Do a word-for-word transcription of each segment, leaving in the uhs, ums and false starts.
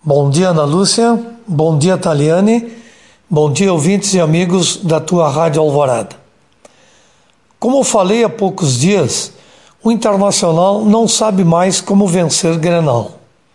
Bom dia, Ana Lúcia. Bom dia, Taliane. Bom dia, ouvintes e amigos da tua Rádio Alvorada. Como eu falei há poucos dias, o Internacional não sabe mais como vencer Grenal.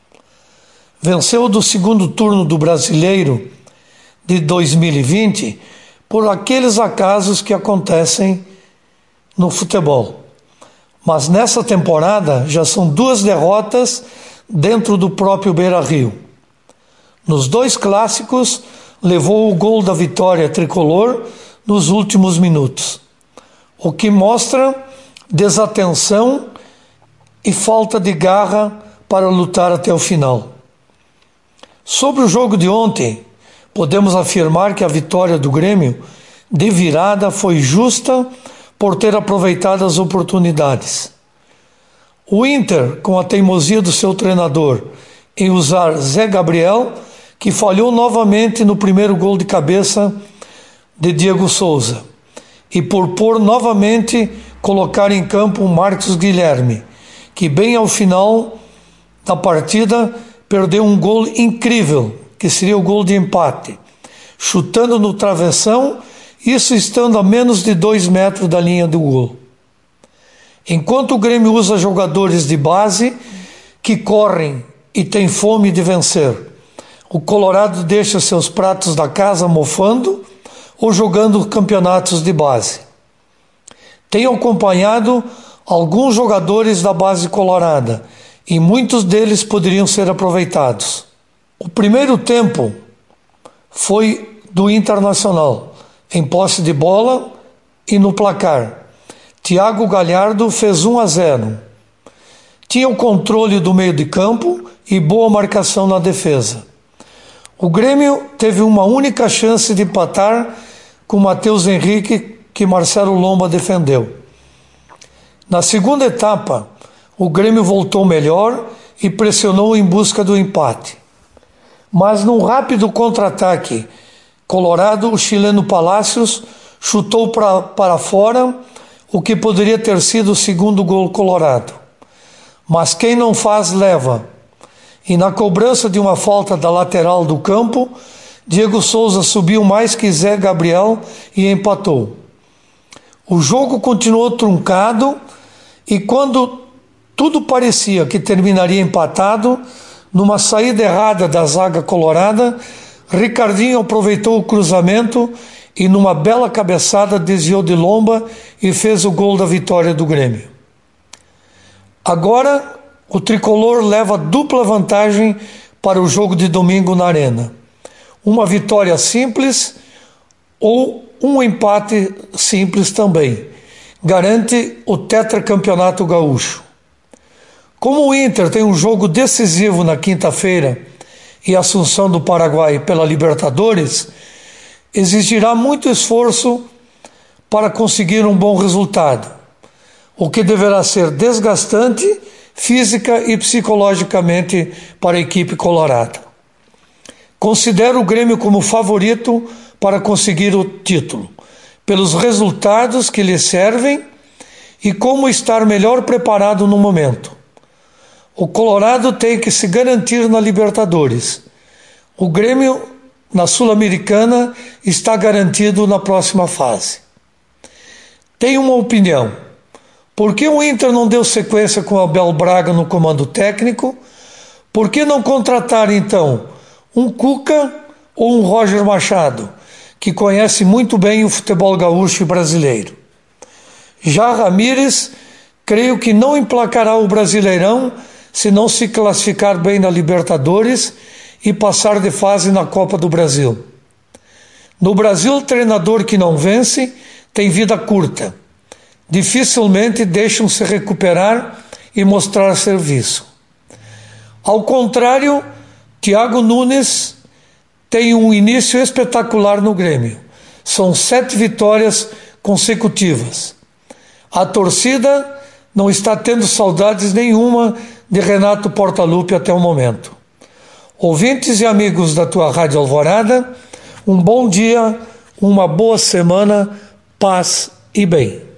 Venceu do segundo turno do Brasileiro de dois mil e vinte por aqueles acasos que acontecem no futebol. Mas nessa temporada já são duas derrotas dentro do próprio Beira-Rio. Nos dois clássicos, levou o gol da vitória tricolor nos últimos minutos, o que mostra desatenção e falta de garra para lutar até o final. Sobre o jogo de ontem, podemos afirmar que a vitória do Grêmio de virada foi justa por ter aproveitado as oportunidades. O Inter, com a teimosia do seu treinador em usar Zé Gabriel, que falhou novamente no primeiro gol de cabeça de Diego Souza, e por pôr novamente colocar em campo o Marcos Guilherme, que bem ao final da partida perdeu um gol incrível, que seria o gol de empate, chutando no travessão, isso estando a menos de dois metros da linha do gol. Enquanto o Grêmio usa jogadores de base que correm e têm fome de vencer, o Colorado deixa seus pratos da casa mofando ou jogando campeonatos de base. Tenho acompanhado alguns jogadores da base colorada e muitos deles poderiam ser aproveitados. O primeiro tempo foi do Internacional, em posse de bola e no placar. Thiago Galhardo fez um a zero. Tinha o controle do meio de campo e boa marcação na defesa. O Grêmio teve uma única chance de empatar com Matheus Henrique, que Marcelo Lomba defendeu. Na segunda etapa, o Grêmio voltou melhor e pressionou em busca do empate. Mas num rápido contra-ataque colorado, o chileno Palacios chutou pra, para fora, o que poderia ter sido o segundo gol colorado. Mas quem não faz, leva. E na cobrança de uma falta da lateral do campo, Diego Souza subiu mais que Zé Gabriel e empatou. O jogo continuou truncado e quando tudo parecia que terminaria empatado, numa saída errada da zaga colorada, Ricardinho aproveitou o cruzamento e numa bela cabeçada desviou de Lomba e fez o gol da vitória do Grêmio. Agora o tricolor leva dupla vantagem para o jogo de domingo na Arena. Uma vitória simples ou um empate simples também. Garante o tetracampeonato gaúcho. Como o Inter tem um jogo decisivo na quinta-feira e Assunção do Paraguai pela Libertadores, exigirá muito esforço para conseguir um bom resultado, o que deverá ser desgastante física e psicologicamente para a equipe colorada. Considero o Grêmio como favorito para conseguir o título, pelos resultados que lhe servem e como estar melhor preparado no momento. O Colorado tem que se garantir na Libertadores. O Grêmio, na Sul-Americana, está garantido na próxima fase. Tenho uma opinião. Por que o Inter não deu sequência com Abel Braga no comando técnico? Por que não contratar, então, um Cuca ou um Roger Machado, que conhece muito bem o futebol gaúcho e brasileiro? Já Ramírez, creio que não emplacará o Brasileirão se não se classificar bem na Libertadores e passar de fase na Copa do Brasil. No Brasil, o treinador que não vence tem vida curta. Dificilmente deixam-se recuperar e mostrar serviço. Ao contrário, Thiago Nunes tem um início espetacular no Grêmio. São sete vitórias consecutivas. A torcida não está tendo saudades nenhuma de Renato Portaluppi até o momento. Ouvintes e amigos da tua Rádio Alvorada, um bom dia, uma boa semana, paz e bem.